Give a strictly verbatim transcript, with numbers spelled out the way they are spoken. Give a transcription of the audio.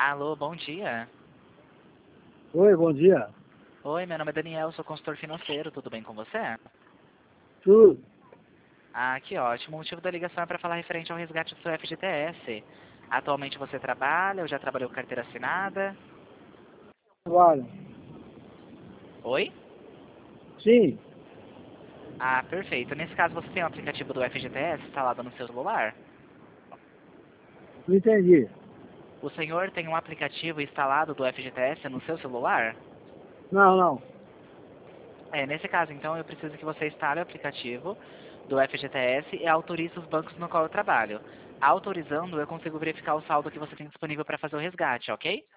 Alô, bom dia. Oi, bom dia. Oi, meu nome é Daniel, sou consultor financeiro, tudo bem com você? Tudo? Ah, que ótimo. O motivo da ligação é para falar referente ao resgate do seu F G T S. Atualmente você trabalha ou já trabalhou com carteira assinada? Trabalho. Oi? Sim, Ah, perfeito. Nesse caso você tem o aplicativo do F G T S instalado no seu celular? não entendi. O senhor tem um aplicativo instalado do F G T S no seu celular? Não, não. É, nesse caso, então, eu preciso que você instale o aplicativo do F G T S e autorize os bancos no qual eu trabalho. Autorizando, eu consigo verificar o saldo que você tem disponível para fazer o resgate, ok?